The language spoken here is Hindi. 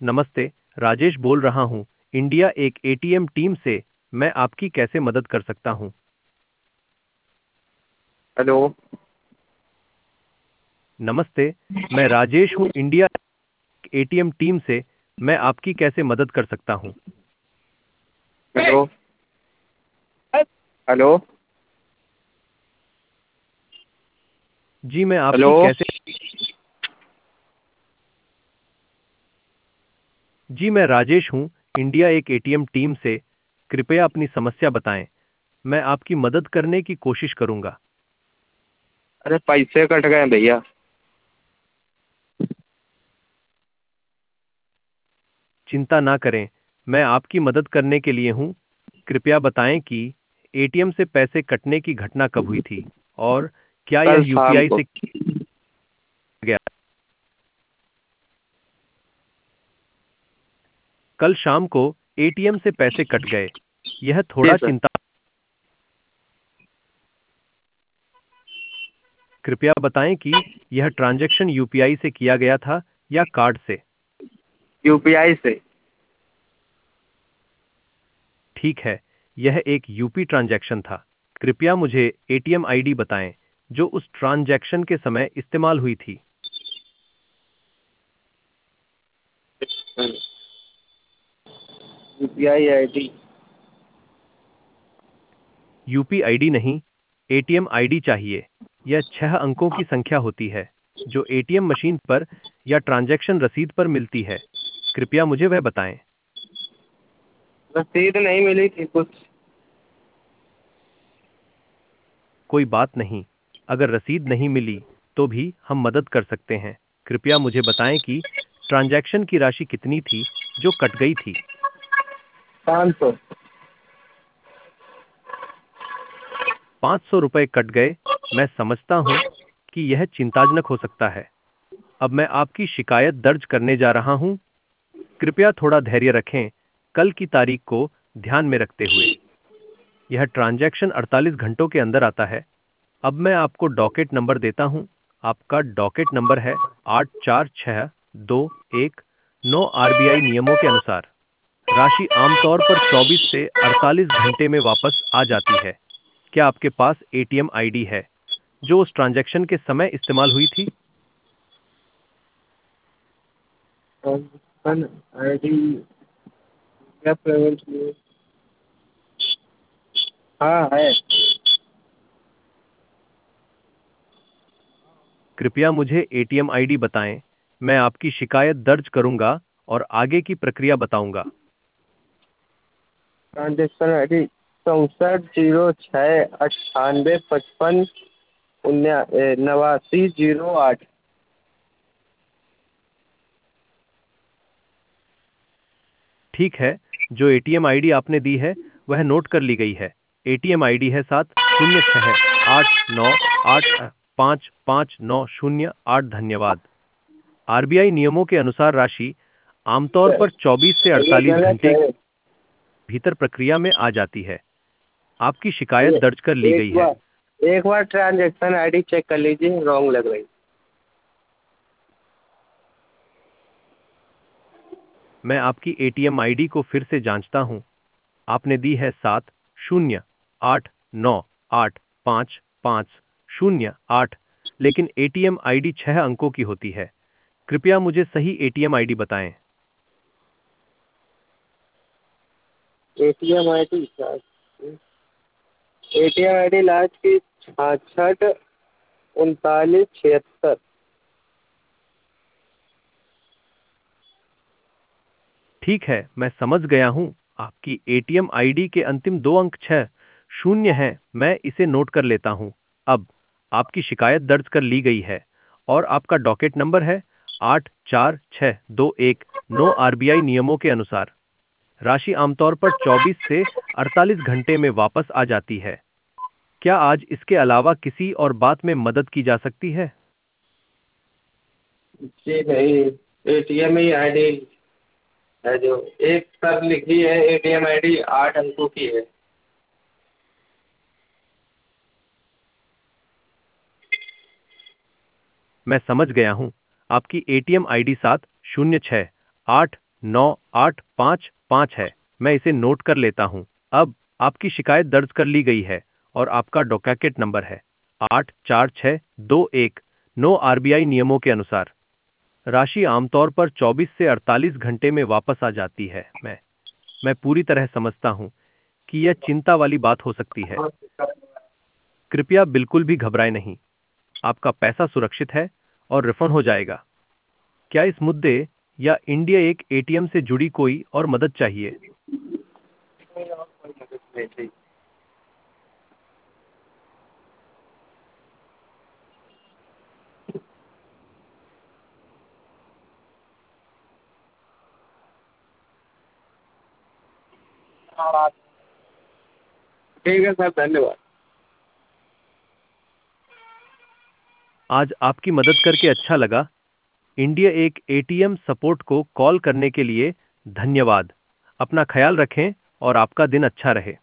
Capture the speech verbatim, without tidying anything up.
नमस्ते, राजेश बोल रहा हूँ, इंडिया एक एटीएम टीम से। मैं आपकी कैसे मदद कर सकता हूँ? हेलो। नमस्ते, मैं राजेश हूँ, इंडिया एक एटीएम टीम से। मैं आपकी कैसे मदद कर सकता हूँ? हेलो। हेलो। जी, मैं हेलो। आपकी कैसे जी, मैं राजेश हूँ, इंडिया एक एटीएम टीम से। कृपया अपनी समस्या बताएं। मैं आपकी मदद करने की कोशिश करूंगा। अरे पैसे कट गए हैं भैया। चिंता ना करें, मैं आपकी मदद करने के लिए हूँ। कृपया बताएं कि एटीएम से पैसे कटने की घटना कब हुई थी और क्या यह कल शाम यूपीआई को। से गया? कल शाम को एटीएम से पैसे कट गए। यह जी थोड़ा सर। चिंता। कृपया बताएं कि यह ट्रांजैक्शन यूपीआई से किया गया था या कार्ड से? यूपीआई से। ठीक है, यह एक यूपी ट्रांजैक्शन था। कृपया मुझे एटीएम आईडी बताएं जो उस ट्रांजैक्शन के समय इस्तेमाल हुई थी। UPI ID. यूपी आईडी नहीं, एटीएम आईडी चाहिए। यह छह अंकों की संख्या होती है जो एटीएम मशीन पर या ट्रांजैक्शन रसीद पर मिलती है। कृपया मुझे वह बताएं। रसीद नहीं मिली थी कुछ। कोई बात नहीं, अगर रसीद नहीं मिली तो भी हम मदद कर सकते हैं। कृपया मुझे बताएं कि ट्रांजैक्शन की राशि कितनी थी जो कट गई थी। पाँच सौ। पाँच सौ रुपये कट गए। मैं समझता हूं कि यह चिंताजनक हो सकता है। अब मैं आपकी शिकायत दर्ज करने जा रहा हूं। कृपया थोड़ा धैर्य रखें। कल की तारीख को ध्यान में रखते हुए यह ट्रांजैक्शन अड़तालीस घंटों के अंदर आता है। अब मैं आपको डॉकेट नंबर देता हूं। आपका डॉकेट नंबर है आठ चार छः दो एक नौ। आरबीआई नियमों के अनुसार राशि आमतौर पर चौबीस से अड़तालीस घंटे में वापस आ जाती है। क्या आपके पास एटीएम आईडी है जो उस ट्रांजैक्शन के समय इस्तेमाल हुई थी? आईडी क्या पेमेंट हुई? हाँ है। कृपया मुझे एटीएम आईडी बताएं। मैं आपकी शिकायत दर्ज करूंगा और आगे की प्रक्रिया बताऊंगा। ट्रांजेक्शन आईडी चौंसठ जीरो छः अट्ठानवे पचपन उन्या ए, नवासी जीरो आठ। ठीक है, जो एटीएम आईडी आपने दी है वह नोट कर ली गई है। एटीएम आईडी है सात शून्य छः आठ नौ आठ पाँच पाँच नौ शून्य आठ। धन्यवाद। आरबीआई नियमों के अनुसार राशि आमतौर पर चौबीस से ये अड़तालीस गलत घंटे है। के भीतर प्रक्रिया में आ जाती है। आपकी शिकायत ये दर्ज कर ली एक गई है। बार एक बार ट्रांजेक्शन आईडी चेक कर लीजिए, रॉन्ग लग रही। मैं आपकी एटीएम आईडी को फिर से जांचता हूं। आपने दी है सात शून्य आठ नौ आठ पाँच पाँच शून्य आठ, लेकिन एटीएम आईडी छह अंकों की होती है। कृपया मुझे सही एटीएम आईडी बताएं। ATM I D ATM I D last की छाछठ उनतालीस छिहत्तर। ठीक है, मैं समझ गया हूं। आपकी एटीएम आईडी के अंतिम दो अंक छह शून्य हैं। मैं इसे नोट कर लेता हूं। अब आपकी शिकायत दर्ज कर ली गई है और आपका डॉकेट नंबर है आठ चार छः दो एक नौ। आरबीआई नियमों के अनुसार राशि आमतौर पर चौबीस से अड़तालीस घंटे में वापस आ जाती है। क्या आज इसके अलावा किसी और बात में मदद की जा सकती है? जी नहीं, एटीएम ही आईडी है जो एक सर लिखी है। एटीएम आईडी आठ अंकों की है। मैं समझ गया हूं। आपकी एटीएम आईडी सात शून्य छः आठ नौ आठ पाँच पाँच है। मैं इसे नोट कर लेता हूँ। अब आपकी शिकायत दर्ज कर ली गई है और आपका डॉकेट नंबर है आठ चार छः दो एक नौ। आरबीआई नियमों के अनुसार राशि आमतौर पर चौबीस से अड़तालीस घंटे में वापस आ जाती है। मैं मैं पूरी तरह समझता हूँ कि यह चिंता वाली बात हो सकती है। कृपया बिल्कुल भी घबराएं नहीं। आपका पैसा सुरक्षित है और रिफंड हो जाएगा। क्या इस मुद्दे या इंडिया एक एटीएम से जुड़ी कोई और मदद चाहिए? नहीं चाहिए। ठीक है सर, धन्यवाद। आज आपकी मदद करके अच्छा लगा। इंडिया एक एटीएम सपोर्ट को कॉल करने के लिए धन्यवाद। अपना ख्याल रखें और आपका दिन अच्छा रहे।